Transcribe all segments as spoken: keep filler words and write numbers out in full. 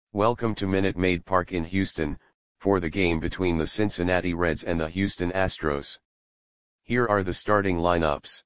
Welcome to Minute Maid Park in Houston, for the game between the Cincinnati Reds and the Houston Astros. Here are the starting lineups.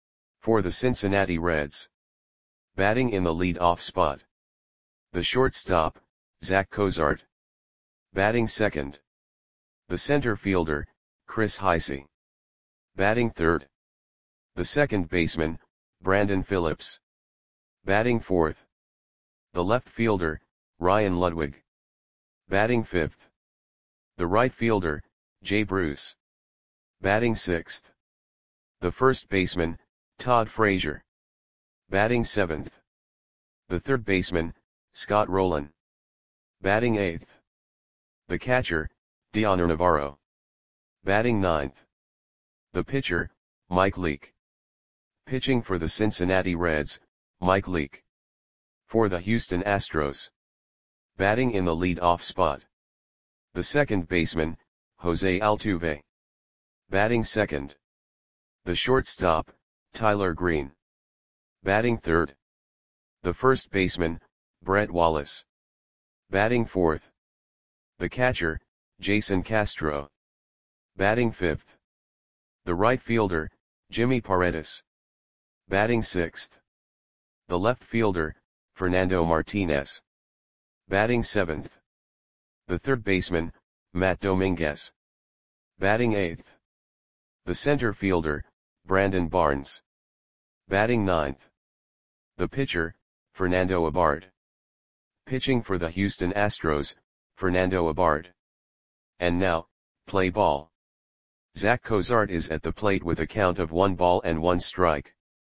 For the Cincinnati Reds. Batting in the lead-off spot. The shortstop, Zach Cozart. Batting second. The center fielder, Chris Heisey. Batting third. The second baseman, Brandon Phillips. Batting fourth. The left fielder, Ryan Ludwig. Batting fifth. The right fielder, Jay Bruce. Batting sixth. The first baseman, Todd Frazier. Batting seventh. The third baseman, Scott Rolen. Batting eighth. The catcher, Dioner Navarro. Batting ninth. The pitcher, Mike Leake. Pitching for the Cincinnati Reds, Mike Leake. For the Houston Astros. Batting in the lead-off spot. The second baseman, Jose Altuve. Batting second. The shortstop, Tyler Green. Batting third. The first baseman, Brett Wallace. Batting fourth. The catcher, Jason Castro. Batting fifth. The right fielder, Jimmy Paredes. Batting sixth. The left fielder, Fernando Martinez. Batting seventh. The third baseman, Matt Dominguez. Batting eighth. The center fielder, Brandon Barnes. Batting ninth. The pitcher, Fernando Abad. Pitching for the Houston Astros, Fernando Abad. And now, play ball. Zach Cozart is at the plate with a count of one ball and one strike.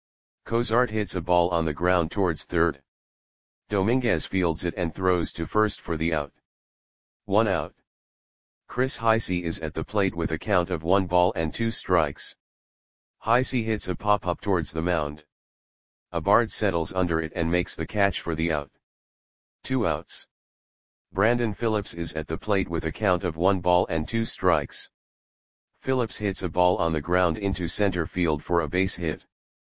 Cozart hits a ball on the ground towards third. Dominguez fields it and throws to first for the out. One out. Chris Heisey is at the plate with a count of one ball and two strikes. Heisey hits a pop-up towards the mound. Abad settles under it and makes the catch for the out. Two outs. Brandon Phillips is at the plate with a count of one ball and two strikes. Phillips hits a ball on the ground into center field for a base hit.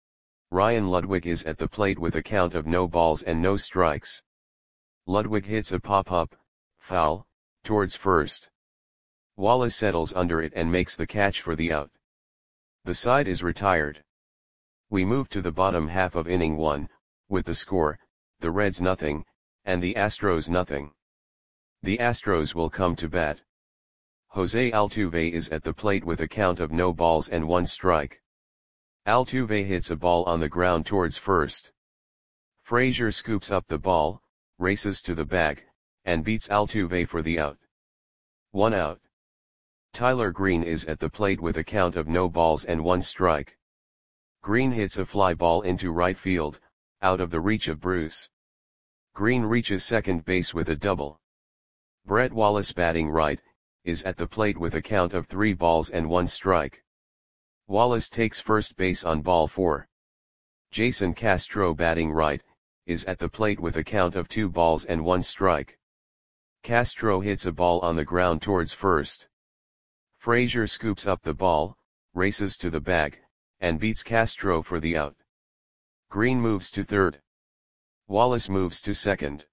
Ryan Ludwig is at the plate with a count of no balls and no strikes. Ludwig hits a pop-up, foul, towards first. Wallace settles under it and makes the catch for the out. The side is retired. We move to the bottom half of inning one, with the score, the Reds nothing, and the Astros nothing. The Astros will come to bat. Jose Altuve is at the plate with a count of no balls and one strike. Altuve hits a ball on the ground towards first. Frazier scoops up the ball, races to the bag, and beats Altuve for the out. One out. Tyler Green is at the plate with a count of no balls and one strike. Green hits a fly ball into right field, out of the reach of Bruce. Green reaches second base with a double. Brett Wallace, batting right, is at the plate with a count of three balls and one strike. Wallace takes first base on ball four. Jason Castro, batting right, is at the plate with a count of two balls and one strike. Castro hits a ball on the ground towards first. Frazier scoops up the ball, races to the bag, and beats Castro for the out. Green moves to third. Wallace moves to second.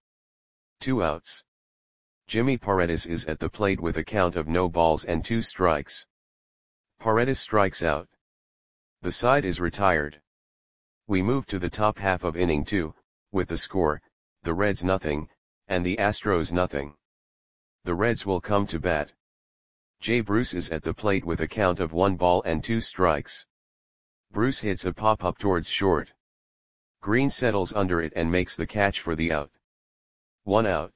Two outs. Jimmy Paredes is at the plate with a count of no balls and two strikes. Paredes strikes out. The side is retired. We move to the top half of inning two, with the score, the Reds nothing, and the Astros nothing. The Reds will come to bat. Jay Bruce is at the plate with a count of one ball and two strikes. Bruce hits a pop-up towards short. Green settles under it and makes the catch for the out. One out.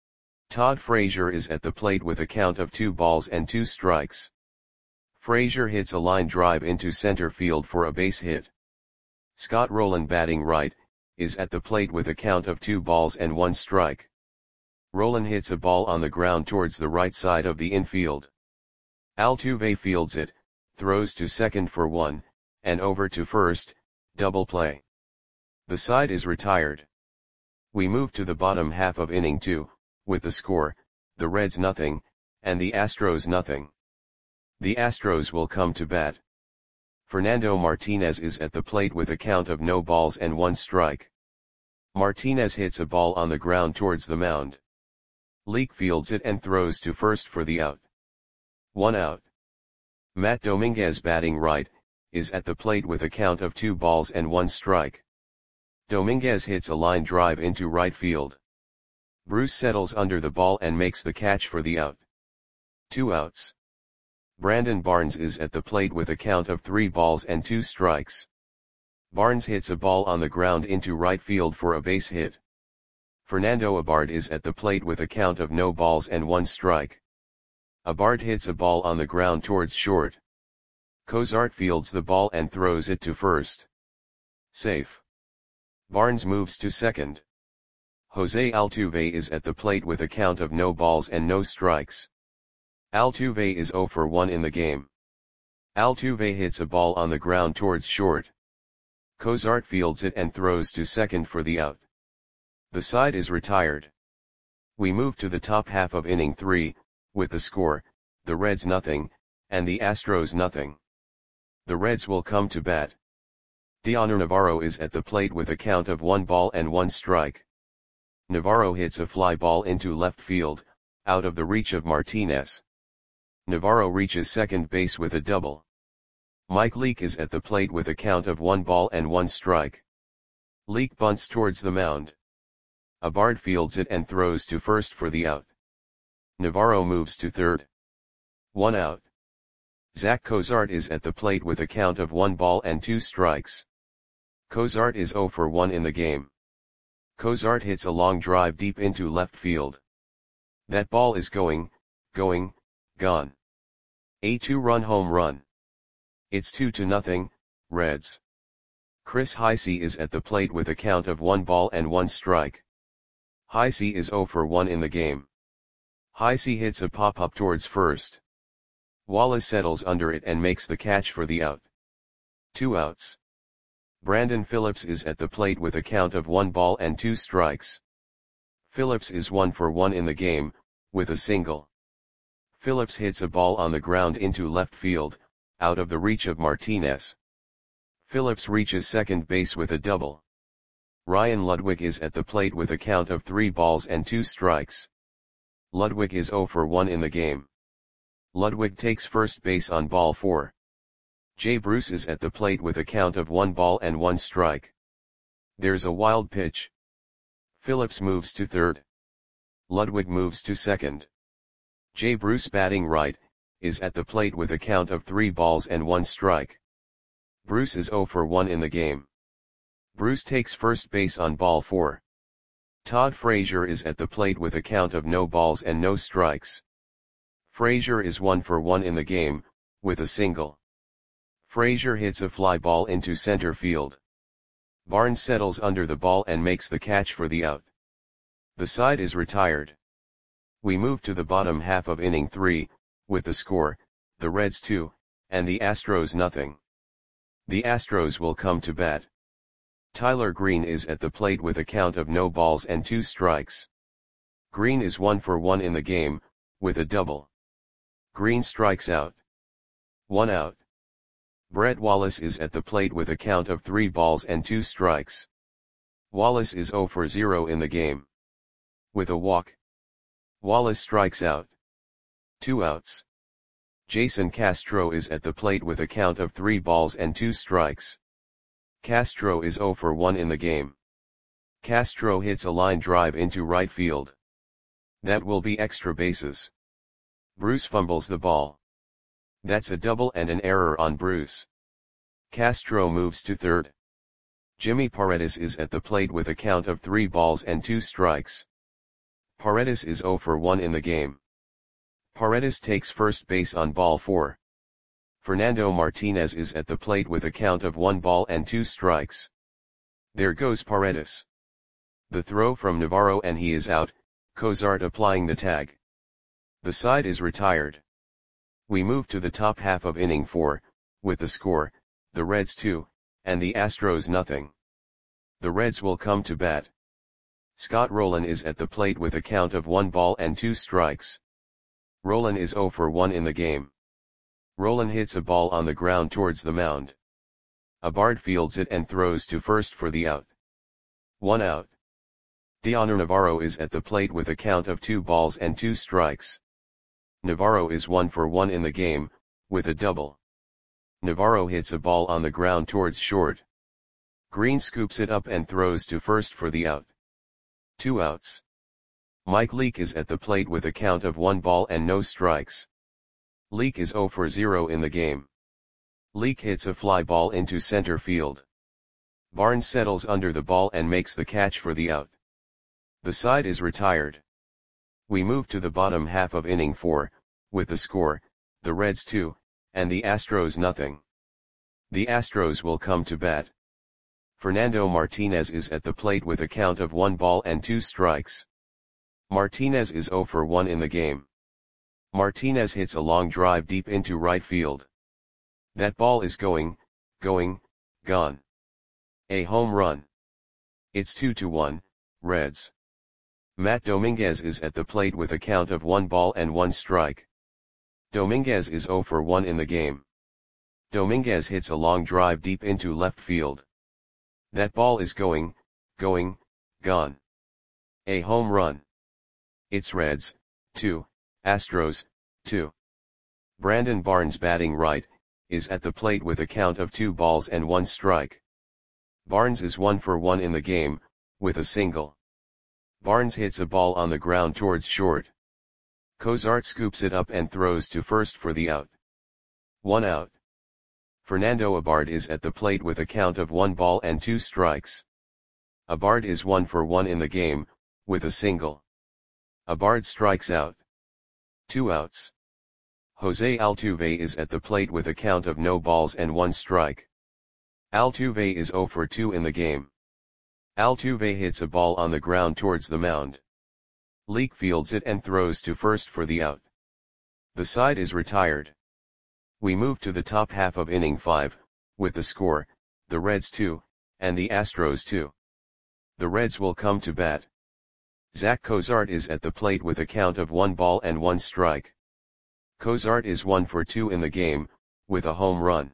Todd Frazier is at the plate with a count of two balls and two strikes. Frazier hits a line drive into center field for a base hit. Scott Rolen, batting right, is at the plate with a count of two balls and one strike. Rolen hits a ball on the ground towards the right side of the infield. Altuve fields it, throws to second for one, and over to first, double play. The side is retired. We move to the bottom half of inning two, with the score, the Reds nothing, and the Astros nothing. The Astros will come to bat. Fernando Martinez is at the plate with a count of no balls and one strike. Martinez hits a ball on the ground towards the mound. Leake fields it and throws to first for the out. One out. Matt Dominguez batting right, is at the plate with a count of two balls and one strike. Dominguez hits a line drive into right field. Bruce settles under the ball and makes the catch for the out. Two outs. Brandon Barnes is at the plate with a count of three balls and two strikes. Barnes hits a ball on the ground into right field for a base hit. Fernando Abad is at the plate with a count of no balls and one strike. Abad hits a ball on the ground towards short. Cozart fields the ball and throws it to first. Safe. Barnes moves to second. Jose Altuve is at the plate with a count of no balls and no strikes. Altuve is zero for one in the game. Altuve hits a ball on the ground towards short. Cozart fields it and throws to second for the out. The side is retired. We move to the top half of inning three, with the score, the Reds nothing, and the Astros nothing. The Reds will come to bat. Dioner Navarro is at the plate with a count of one ball and one strike. Navarro hits a fly ball into left field, out of the reach of Martinez. Navarro reaches second base with a double. Mike Leake is at the plate with a count of one ball and one strike. Leake bunts towards the mound. Abad fields it and throws to first for the out. Navarro moves to third. One out. Zach Cozart is at the plate with a count of one ball and two strikes. Cozart is zero for one in the game. Cozart hits a long drive deep into left field. That ball is going, going, gone. A two-run home run. It's two to nothing, Reds. Chris Heisey is at the plate with a count of one ball and one strike. Heisey is zero for one in the game. Heisey hits a pop-up towards first. Wallace settles under it and makes the catch for the out. Two outs. Brandon Phillips is at the plate with a count of one ball and two strikes. Phillips is one for one in the game, with a single. Phillips hits a ball on the ground into left field, out of the reach of Martinez. Phillips reaches second base with a double. Ryan Ludwig is at the plate with a count of three balls and two strikes. Ludwig is zero for one in the game. Ludwig takes first base on ball four. Jay Bruce is at the plate with a count of one ball and one strike. There's a wild pitch. Phillips moves to third. Ludwig moves to second. Jay Bruce batting right, is at the plate with a count of three balls and one strike. Bruce is zero for one in the game. Bruce takes first base on ball four. Todd Frazier is at the plate with a count of no balls and no strikes. Frazier is one for one in the game, with a single. Frazier hits a fly ball into center field. Barnes settles under the ball and makes the catch for the out. The side is retired. We move to the bottom half of inning three, with the score, the Reds two, and the Astros nothing. The Astros will come to bat. Tyler Green is at the plate with a count of no balls and two strikes. Green is one for one in the game, with a double. Green strikes out. One out. Brett Wallace is at the plate with a count of three balls and two strikes. Wallace is zero for zero in the game. With a walk. Wallace strikes out. Two outs. Jason Castro is at the plate with a count of three balls and two strikes. Castro is zero for one in the game. Castro hits a line drive into right field. That will be extra bases. Bruce fumbles the ball. That's a double and an error on Bruce. Castro moves to third. Jimmy Paredes is at the plate with a count of three balls and two strikes. Paredes is zero for one in the game. Paredes takes first base on ball four. Fernando Martinez is at the plate with a count of one ball and two strikes. There goes Paredes. The throw from Navarro and he is out, Cozart applying the tag. The side is retired. We move to the top half of inning four, with the score, the Reds two, and the Astros nothing. The Reds will come to bat. Scott Rolen is at the plate with a count of one ball and two strikes. Rolen is zero for one in the game. Rolen hits a ball on the ground towards the mound. Abad fields it and throws to first for the out. One out. Dioner Navarro is at the plate with a count of two balls and two strikes. Navarro is one for one in the game, with a double. Navarro hits a ball on the ground towards short. Green scoops it up and throws to first for the out. Two outs. Mike Leake is at the plate with a count of one ball and no strikes. Leake is zero for zero in the game. Leake hits a fly ball into center field. Barnes settles under the ball and makes the catch for the out. The side is retired. We move to the bottom half of inning four, with the score, the Reds two, and the Astros nothing. The Astros will come to bat. Fernando Martinez is at the plate with a count of one ball and two strikes. Martinez is zero for one in the game. Martinez hits a long drive deep into right field. That ball is going, going, gone. A home run. It's two to one, Reds. Matt Dominguez is at the plate with a count of one ball and one strike. Dominguez is zero for one in the game. Dominguez hits a long drive deep into left field. That ball is going, going, gone. A home run. It's Reds, two, Astros, two. Brandon Barnes, batting right, is at the plate with a count of two balls and one strike. Barnes is one for one in the game, with a single. Barnes hits a ball on the ground towards short. Cozart scoops it up and throws to first for the out. One out. Fernando Abard is at the plate with a count of one ball and two strikes. Abard is one for one in the game, with a single. Abard strikes out. Two outs. Jose Altuve is at the plate with a count of no balls and one strike. Altuve is zero for two in the game. Altuve hits a ball on the ground towards the mound. Leake fields it and throws to first for the out. The side is retired. We move to the top half of inning five, with the score, the Reds two, and the Astros two. The Reds will come to bat. Zach Cozart is at the plate with a count of one ball and one strike. Cozart is one for two in the game, with a home run.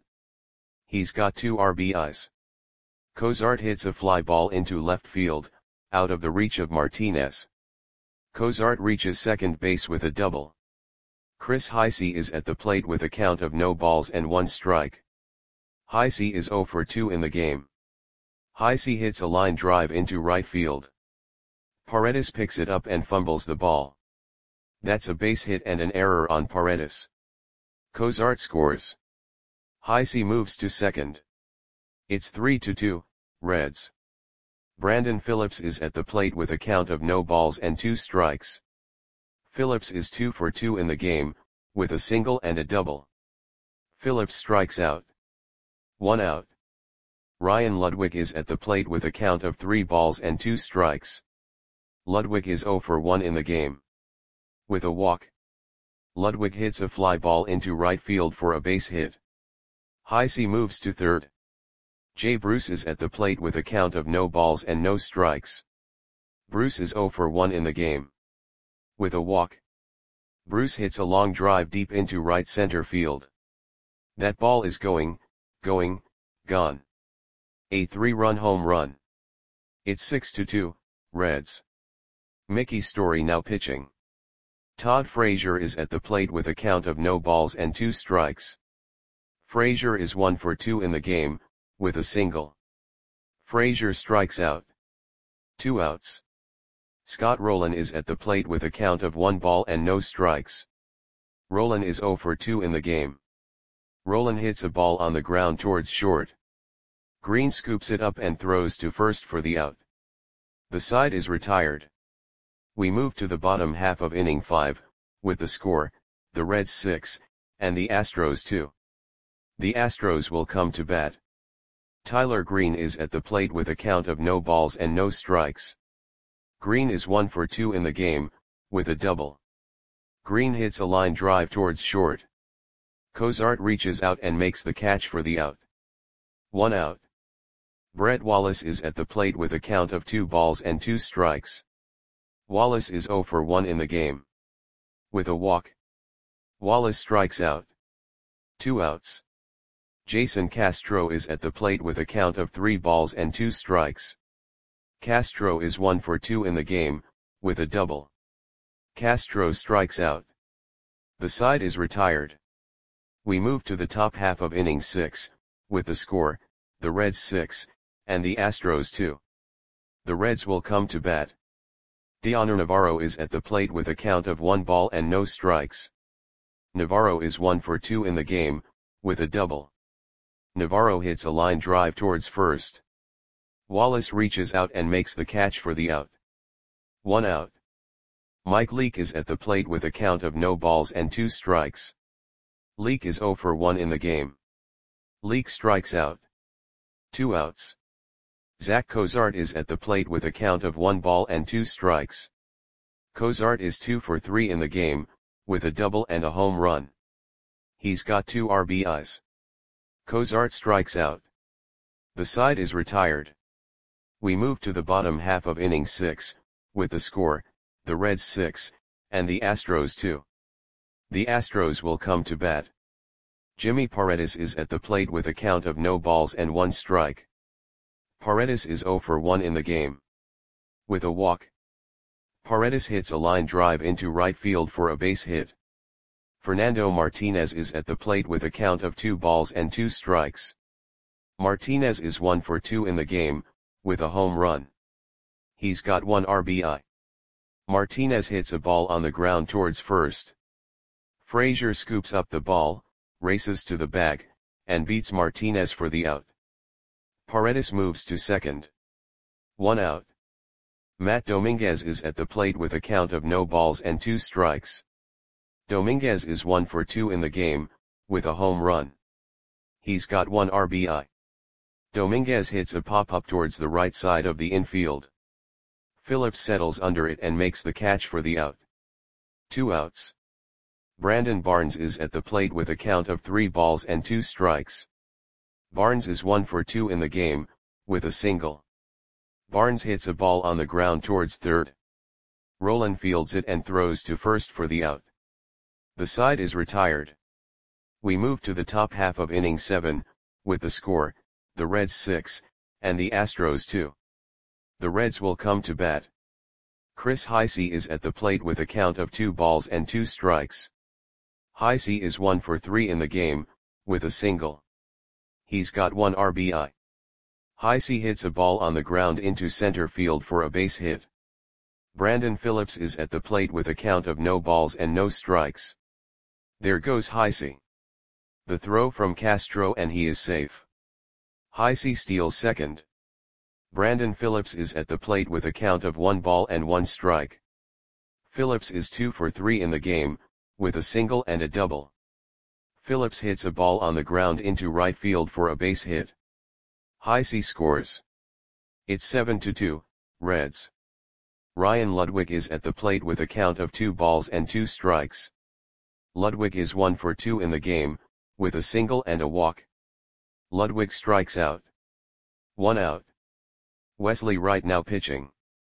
He's got two R B Is. Cozart hits a fly ball into left field, out of the reach of Martinez. Cozart reaches second base with a double. Chris Heisey is at the plate with a count of no balls and one strike. Heisey is zero for two in the game. Heisey hits a line drive into right field. Paredes picks it up and fumbles the ball. That's a base hit and an error on Paredes. Cozart scores. Heisey moves to second. It's three to two, Reds. Brandon Phillips is at the plate with a count of no balls and two strikes. Phillips is two for two in the game, with a single and a double. Phillips strikes out. One out. Ryan Ludwig is at the plate with a count of three balls and two strikes. Ludwig is zero for one in the game. With a walk. Ludwig hits a fly ball into right field for a base hit. Heisey moves to third. Jay Bruce is at the plate with a count of no balls and no strikes. Bruce is zero for one in the game. With a walk. Bruce hits a long drive deep into right center field. That ball is going, going, gone. A three-run home run. It's six to two, Reds. Mickey Story now pitching. Todd Frazier is at the plate with a count of no balls and two strikes. Frazier is one for two in the game, with a single. Frazier strikes out. Two outs. Scott Rowland is at the plate with a count of one ball and no strikes. Rowland is zero for two in the game. Rowland hits a ball on the ground towards short. Green scoops it up and throws to first for the out. The side is retired. We move to the bottom half of inning five, with the score, the Reds six, and the Astros two. The Astros will come to bat. Tyler Green is at the plate with a count of no balls and no strikes. Green is one for two in the game, with a double. Green hits a line drive towards short. Cozart reaches out and makes the catch for the out. One out. Brett Wallace is at the plate with a count of two balls and two strikes. Wallace is zero for one in the game. With a walk. Wallace strikes out. Two outs. Jason Castro is at the plate with a count of three balls and two strikes. Castro is one for two in the game, with a double. Castro strikes out. The side is retired. We move to the top half of inning six, with the score, the Reds six, and the Astros two. The Reds will come to bat. Dioner Navarro is at the plate with a count of one ball and no strikes. Navarro is one for two in the game, with a double. Navarro hits a line drive towards first. Wallace reaches out and makes the catch for the out. One out. Mike Leake is at the plate with a count of no balls and two strikes. Leake is zero for one in the game. Leake strikes out. Two outs. Zach Cozart is at the plate with a count of one ball and two strikes. Cozart is two for three in the game, with a double and a home run. He's got two R B Is. Cozart strikes out. The side is retired. We move to the bottom half of inning six, with the score, the Reds six, and the Astros two. The Astros will come to bat. Jimmy Paredes is at the plate with a count of no balls and one strike. Paredes is zero for one in the game. With a walk. Paredes hits a line drive into right field for a base hit. Fernando Martinez is at the plate with a count of two balls and two strikes. Martinez is one for two in the game, with a home run. He's got one R B I. Martinez hits a ball on the ground towards first. Frazier scoops up the ball, races to the bag, and beats Martinez for the out. Paredes moves to second. One out. Matt Dominguez is at the plate with a count of no balls and two strikes. Dominguez is one for two in the game, with a home run. He's got one R B I. Dominguez hits a pop-up towards the right side of the infield. Phillips settles under it and makes the catch for the out. Two outs. Brandon Barnes is at the plate with a count of three balls and two strikes. Barnes is one for two in the game, with a single. Barnes hits a ball on the ground towards third. Rolen fields it and throws to first for the out. The side is retired. We move to the top half of inning seven, with the score, the Reds six, and the Astros two. The Reds will come to bat. Chris Heisey is at the plate with a count of two balls and two strikes. Heisey is one for three in the game, with a single. He's got one R B I. Heisey hits a ball on the ground into center field for a base hit. Brandon Phillips is at the plate with a count of no balls and no strikes. There goes Heisey. The throw from Castro and he is safe. Heisey steals second. Brandon Phillips is at the plate with a count of one ball and one strike. Phillips is two for three in the game, with a single and a double. Phillips hits a ball on the ground into right field for a base hit. Heisey scores. It's seven to two, Reds. Ryan Ludwig is at the plate with a count of two balls and two strikes. Ludwig is one for two in the game, with a single and a walk. Ludwig strikes out. One out. Wesley Wright now pitching.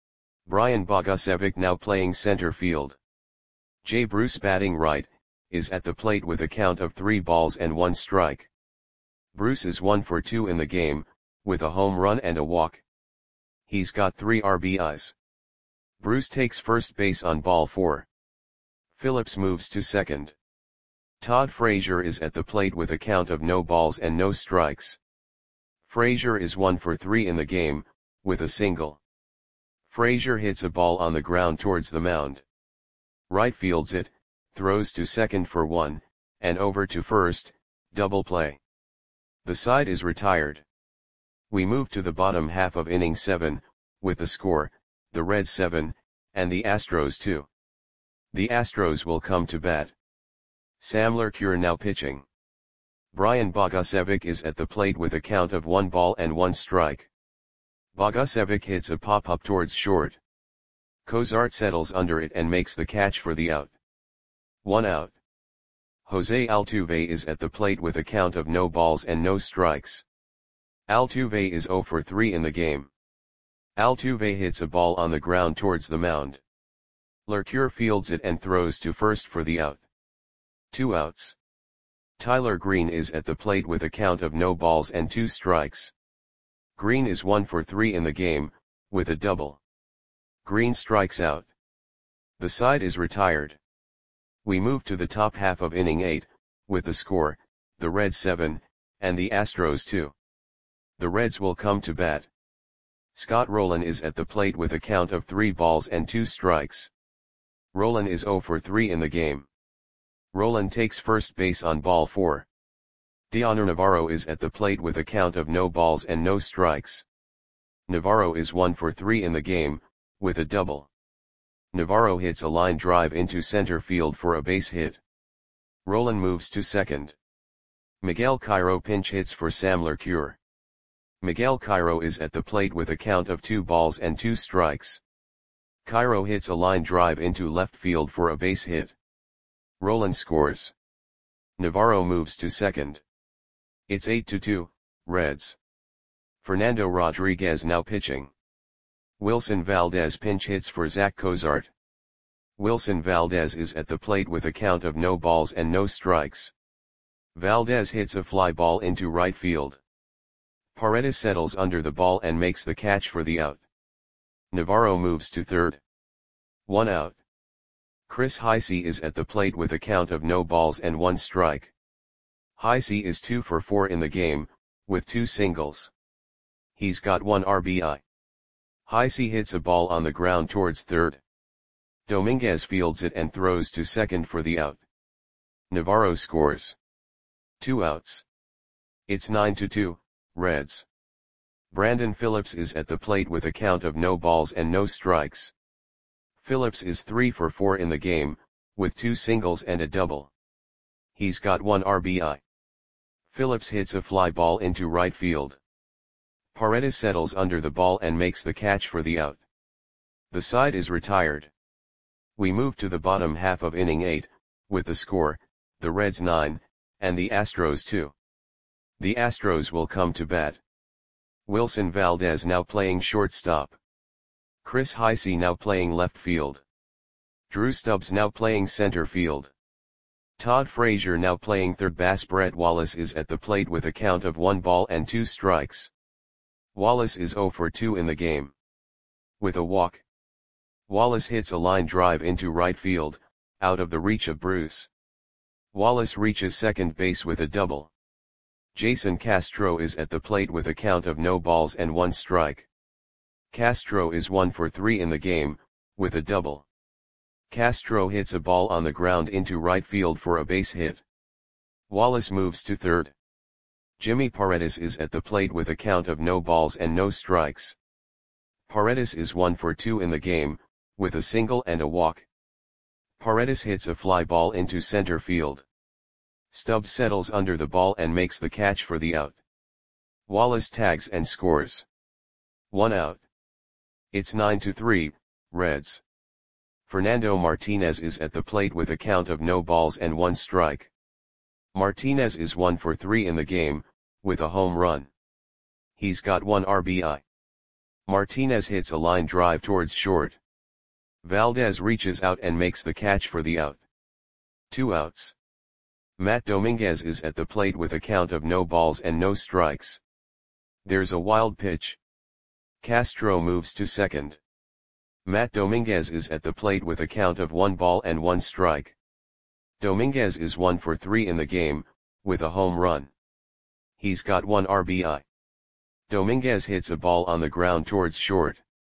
Brian Bogusevic now playing center field. Jay Bruce batting right, is at the plate with a count of three balls and one strike. Bruce is one for two in the game, with a home run and a walk. He's got three R B Is. Bruce takes first base on ball four. Phillips moves to second. Todd Frazier is at the plate with a count of no balls and no strikes. Frazier is one for three in the game, with a single. Frazier hits a ball on the ground towards the mound. Right fields it, throws to second for one, and over to first, double play. The side is retired. We move to the bottom half of inning seven, with the score, the Reds seven, and the Astros two. The Astros will come to bat. Sam Lercure now pitching. Brian Bogusevic is at the plate with a count of one ball and one strike. Bogusevic hits a pop-up towards short. Cozart settles under it and makes the catch for the out. One out. Jose Altuve is at the plate with a count of no balls and no strikes. Altuve is zero for three in the game. Altuve hits a ball on the ground towards the mound. Lercure fields it and throws to first for the out. Two outs. Tyler Green is at the plate with a count of no balls and two strikes. Green is one for three in the game, with a double. Green strikes out. The side is retired. We move to the top half of inning eight, with the score, the Reds seven, and the Astros two. The Reds will come to bat. Scott Rolen is at the plate with a count of three balls and two strikes. Rolen is zero for three in the game. Rolen takes first base on ball four. Dioner Navarro is at the plate with a count of no balls and no strikes. Navarro is one for three in the game, with a double. Navarro hits a line drive into center field for a base hit. Rolen moves to second. Miguel Cairo pinch hits for Sam LeCure. Miguel Cairo is at the plate with a count of two balls and two strikes. Cairo hits a line drive into left field for a base hit. Rolen scores. Navarro moves to second. It's eight to two, Reds. Fernando Rodriguez now pitching. Wilson Valdez pinch hits for Zach Cozart. Wilson Valdez is at the plate with a count of no balls and no strikes. Valdez hits a fly ball into right field. Paredes settles under the ball and makes the catch for the out. Navarro moves to third. One out. Chris Heisey is at the plate with a count of no balls and one strike. Heisey is two for four in the game, with two singles. He's got one R B I. Heisey hits a ball on the ground towards third. Dominguez fields it and throws to second for the out. Navarro scores. Two outs. It's nine to two, Reds. Brandon Phillips is at the plate with a count of no balls and no strikes. Phillips is three for four in the game, with two singles and a double. He's got one R B I. Phillips hits a fly ball into right field. Paredes settles under the ball and makes the catch for the out. The side is retired. We move to the bottom half of inning eight, with the score, the Reds nine, and the Astros two. The Astros will come to bat. Wilson Valdez now playing shortstop. Chris Heisey now playing left field. Drew Stubbs now playing center field. Todd Frazier now playing third base. Brett Wallace is at the plate with a count of one ball and two strikes. Wallace is zero for two in the game. With a walk. Wallace hits a line drive into right field, out of the reach of Bruce. Wallace reaches second base with a double. Jason Castro is at the plate with a count of no balls and one strike. Castro is one for three in the game, with a double. Castro hits a ball on the ground into right field for a base hit. Wallace moves to third. Jimmy Paredes is at the plate with a count of no balls and no strikes. Paredes is one for two in the game, with a single and a walk. Paredes hits a fly ball into center field. Stubbs settles under the ball and makes the catch for the out. Wallace tags and scores. One out. It's nine to three, Reds. Fernando Martinez is at the plate with a count of no balls and one strike. Martinez is one for three in the game, with a home run. He's got one R B I. Martinez hits a line drive towards short. Valdez reaches out and makes the catch for the out. Two outs. Matt Dominguez is at the plate with a count of no balls and no strikes. There's a wild pitch. Castro moves to second. Matt Dominguez is at the plate with a count of one ball and one strike. Dominguez is one for three in the game, with a home run. He's got one R B I. Dominguez hits a ball on the ground towards short.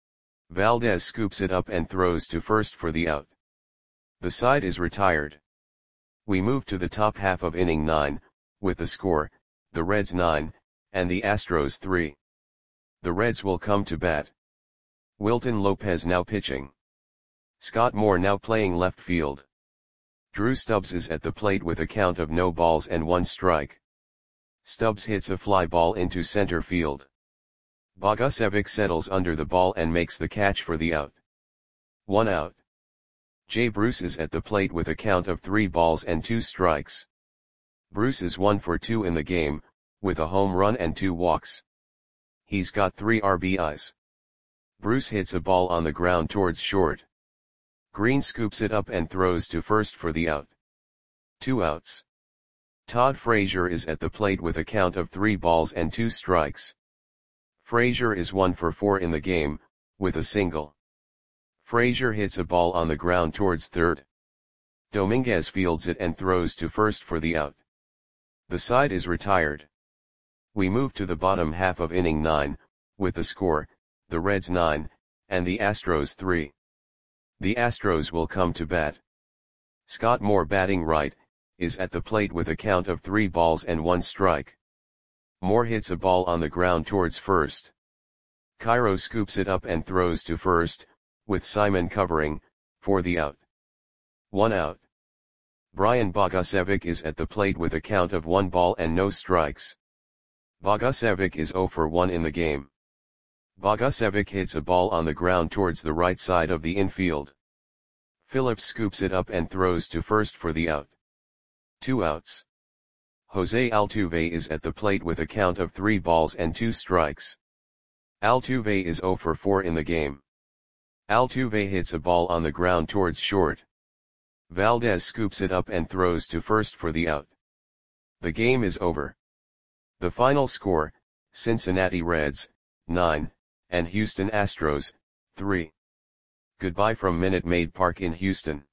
Valdez scoops it up and throws to first for the out. The side is retired. We move to the top half of inning nine, with the score, the Reds nine, and the Astros three. The Reds will come to bat. Wilton Lopez now pitching. Scott Moore now playing left field. Drew Stubbs is at the plate with a count of no balls and one strike. Stubbs hits a fly ball into center field. Bogusevic settles under the ball and makes the catch for the out. One out. Jay Bruce is at the plate with a count of three balls and two strikes. Bruce is one for two in the game, with a home run and two walks. He's got three R B Is. Bruce hits a ball on the ground towards short. Green scoops it up and throws to first for the out. Two outs. Todd Frazier is at the plate with a count of three balls and two strikes. Frazier is one for four in the game, with a single. Frazier hits a ball on the ground towards third. Dominguez fields it and throws to first for the out. The side is retired. We move to the bottom half of inning nine, with the score, the Reds nine, and the Astros three. The Astros will come to bat. Scott Moore, batting right, is at the plate with a count of three balls and one strike. Moore hits a ball on the ground towards first. Cairo scoops it up and throws to first, with Simon covering, for the out. One out. Brian Bogusevic is at the plate with a count of one ball and no strikes. Bogusevic is zero for one in the game. Bogusevic hits a ball on the ground towards the right side of the infield. Phillips scoops it up and throws to first for the out. Two outs. Jose Altuve is at the plate with a count of three balls and two strikes. Altuve is zero for four in the game. Altuve hits a ball on the ground towards short. Valdez scoops it up and throws to first for the out. The game is over. The final score, Cincinnati Reds, nine, and Houston Astros, three. Goodbye from Minute Maid Park in Houston.